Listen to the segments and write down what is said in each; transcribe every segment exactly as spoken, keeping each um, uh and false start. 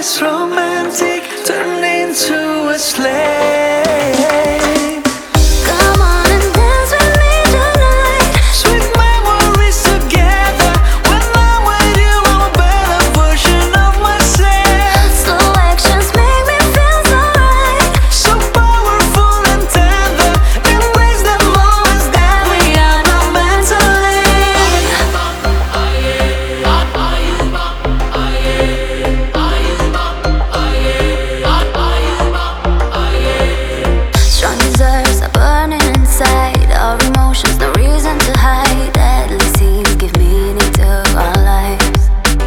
hopeless romantic turned into a slave. Come on and dance with me tonight. Sweet memories together. When I'm with you, I'm a better version of myself. Slow actions make me feel so right. So powerful and tender. Embrace the moments that we are not meant to live. Strong desires are burning inside. Our emotions, no reason to hide. Deadly scenes give meaning to our lives.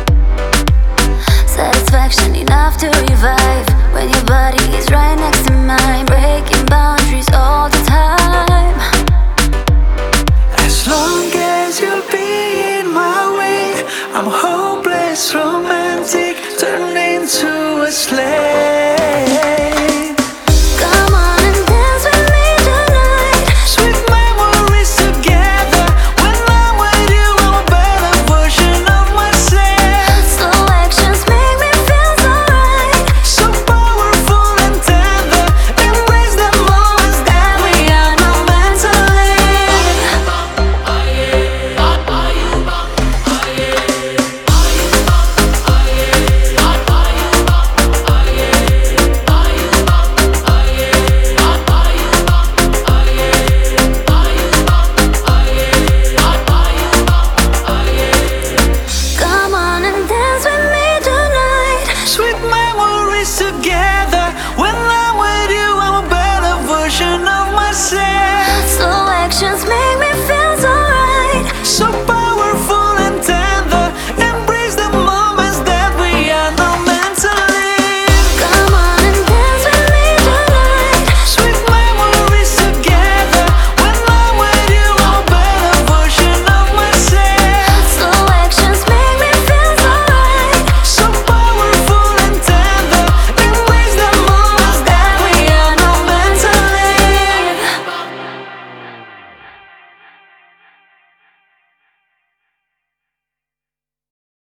Satisfaction enough to revive when your body is right next to mine. Breaking boundaries all the time. As long as you'll be in my way, I'm hopeless romantic turned into a slave.